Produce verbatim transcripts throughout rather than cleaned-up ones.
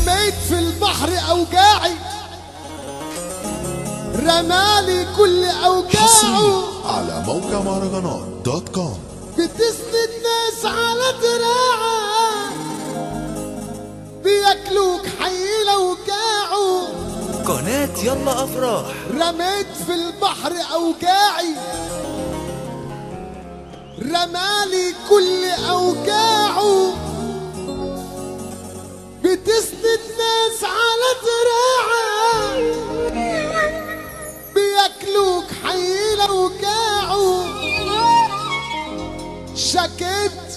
رميت في البحر اوجاعي، رمالي كل اوجاعه. على موقع مهرجانات دوت كوم. بتسند ناس على دراعك، بياكلوك حي لو جاعوا. قناة يلا افراح. رميت في البحر اوجاعي، رمالي كل اوجاعه. بتسند ناس على دراعك، بياكلوك حي لو جاعوا. شكيت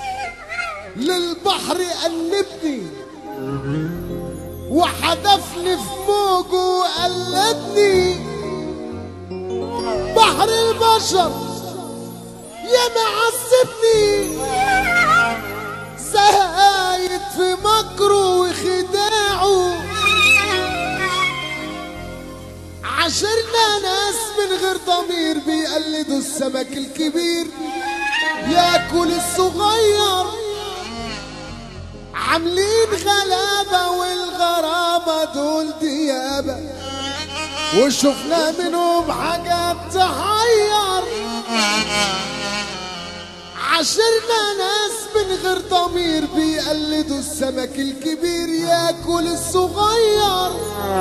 للبحر قلبني، وحدفني في موجه وقلبني. بحر البشر يا معذبني، زايد في مكره وخداعه. عاشرنا ناس من غير ضمير، بيقلدوا السمك الكبير ياكل الصغير. عاملين غلابة والغرابة دول ديابة، وشفنا منهم حاجات تحير. عاشرنا ناس من غير ضمير، بيقلدوا السمك الكبير ياكل الصغير.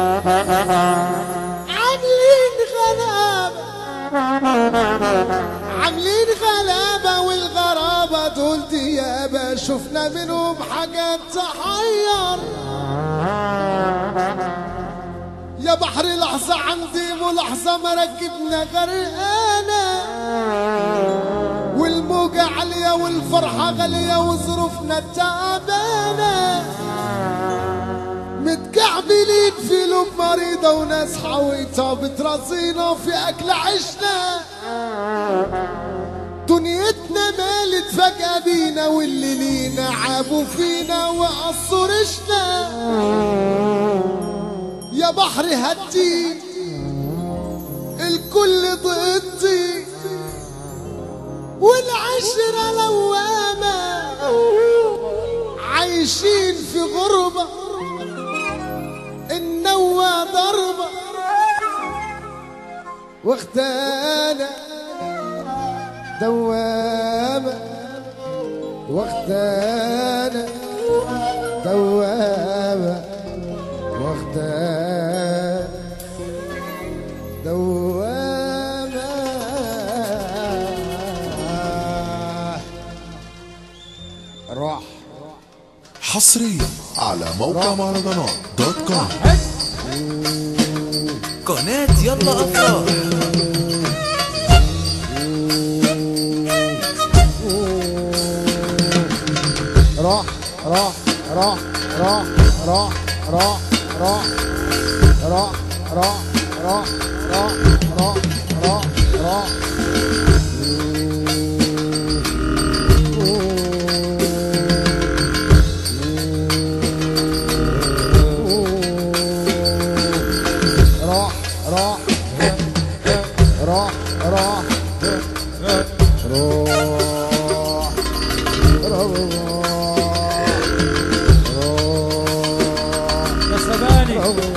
عاملين غلابة عاملين غلابة والغرابة دول ديابة، شفنا منهم حاجات تحير. يا بحر لحظة عندي ملاحظة، مراكبنا غرقانة والموجة عالية والفرحة غالية وظروفنا تعبانة. متكعبلين في لب مريضة وناس حويطة بترازينا في أكل عشنا. دنيتنا مالت فجأة بينا، واللي لينا عابوا فينا وقصوا رشنا. يا بحر هدي الكل ضدي، والعشرة لوامة عايشين في غربة. النوى ضربة واختانا دوامة، واختانا دوامة، واختانا دوامة. راح حصريا على موقع مهرجانات دوت كوم. قناة يلا افراح. راح راح راح راح راح راح راح راح راح راح راح راح راح راح. راح راح روح يا سباني.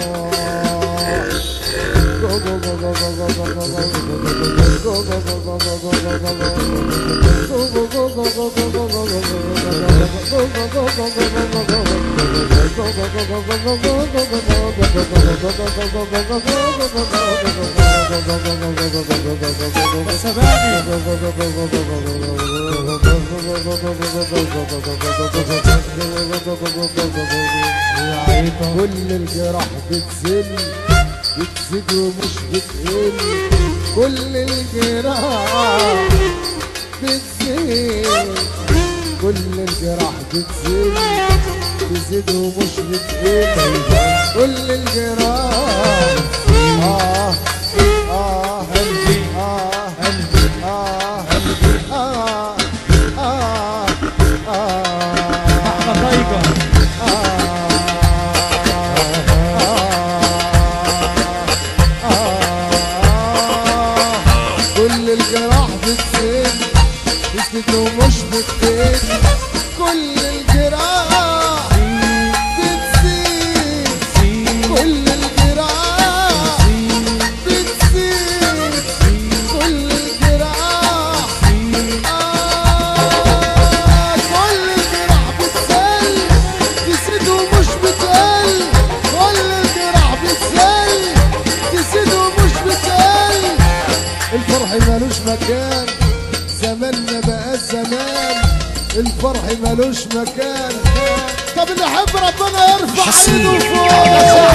كل الجراح بتزل بتزيد ومش بتقل. كل الجراح بتزل كل الجراح بتزل بتزيد ومش بتقل. كل الجراح آه آه قلبي آه قلبي آه قلبي آه آه آه أحمد رايقة. كل الجراح بتزيد بتزيد ومش بتقل. كل الجراح بتزيد مكان، زماننا بقى زمان الفرح ملوش مكان. طب اللي يحب ربنا يرفع ايده فوق.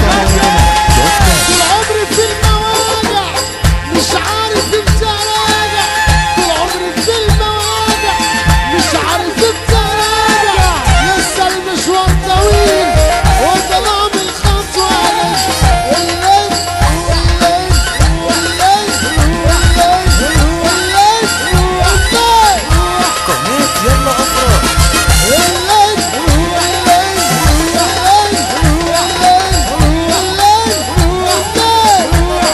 طول عمري في المواجع مش عارف امتى راجع، طول عمري في المواجع مش عارف امتى راجع. لسه المشوار طويل وطلع من الخطوة الليل والليل والليل والليل والليل والليل. قناة يلا أفراح. الليل والليل والليل والليل والليل والليل.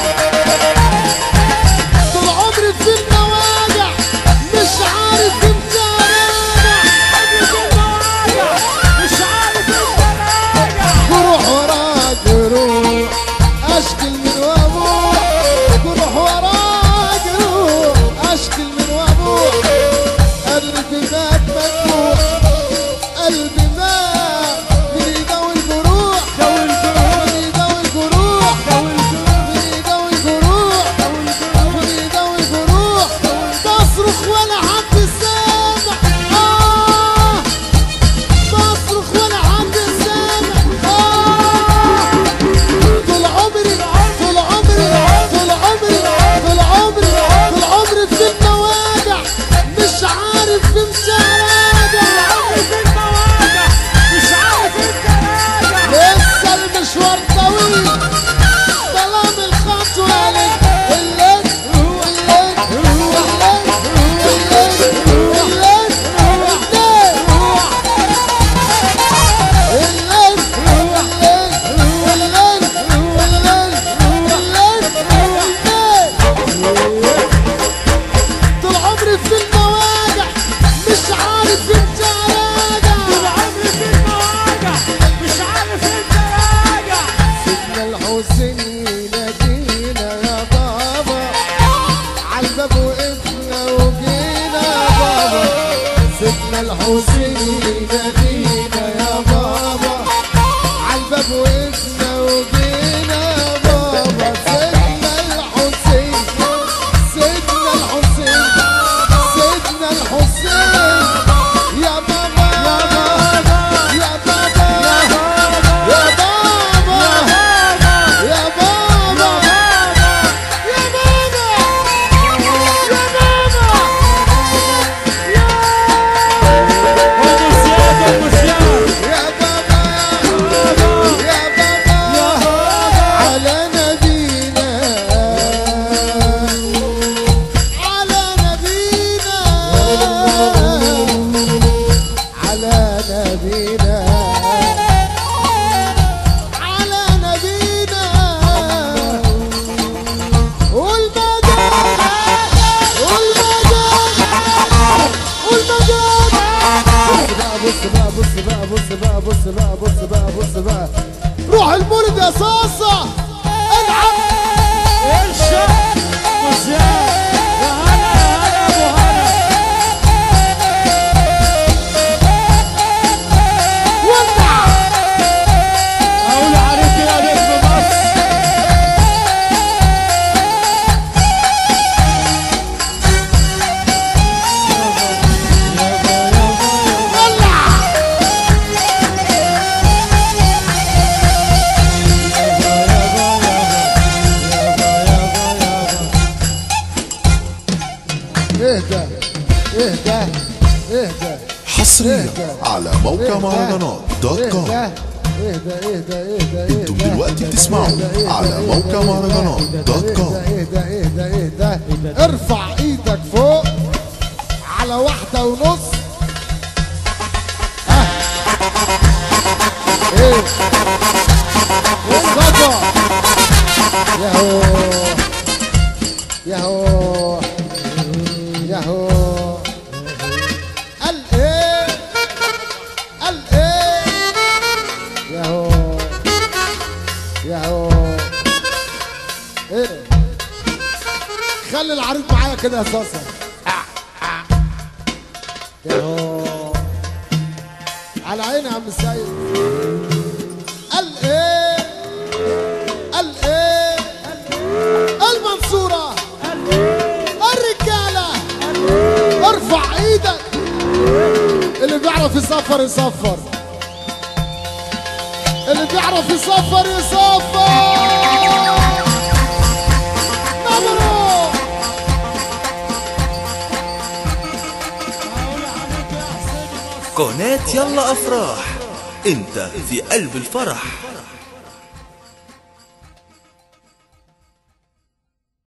طول عمري في المواجع مش عارف امتى راجع، مش عارف امتى راجع. جروح ورا جروح اشكل من وابوح، جروح ورا جروح اشكل من وابوح. قلبي مات مجروح، قلبي مات من يداوي الجروح، من يداوي الجروح، من يداوي الجروح، من يداوي الجروح. بصرخ ولا حد سامع، آه بصرخ ولا حد سامع. آه طول عمري طول عمري طول عمري طول عمري طول عمري في المواجع مش عارف امتى راجع. في المواجع مش عارف امتى راجع. لسه المشوار طويل ظلام الخطوة الليل والليل والليل والليل والليل والليل. الليل والليل والليل والليل والليل. طول عمري في المواجع مش عارف امتى راجع. طول عمري في المواجع مش عارف امتى راجع. سيدنا الحسين ينادينا يا بابا، عالباب وقفنا وجينا يا بابا. سيدنا الحسين ينادينا يا بابا، عالباب وقفنا وجينا يا بابا. سيدنا الحسين سيدنا الحسين سيدنا الحسين يا بابا يا بابا يا بابا يا بابا يا بابا يا بابا. ابو زياد ابو زياد. يا بابا يا بابا على نبينا على نبينا على نبينا على نبينا. والمدد والمدد والمدد. بص بقى بص بقى بص بقى بص بقى بص بقى بص بقى. روح المولد يا صاصة العب. الشاب ابو زياد. يا هلا يا هلا ابو هلا. ولع اقول عليك يا نجم مصر. ولع. اهدى اهدى اهدى حصريا على موقع مهرجانات دوت كوم. اهدى اهدى اهدى. انتم دلوقتي بتسمعوا على موقع مهرجانات دوت كوم. اهدى اهدى اهدى اهدى. ارفع ايدك فوق على واحدة ونص. ها ايه الصفا ياهو ياهو ياهو. قال ايه قال ايه ياهو ياهو. ايه خلي العريض معايا كده يا صاصة. ياهو على عيني يا عم السيد. قال ايه قال ايه المنصورة الرجالة بيعرف يصفر يصفر، اللي بيعرف يصفر يصفر. مبروك. قناة يلا أفراح، أنت في قلب الفرح.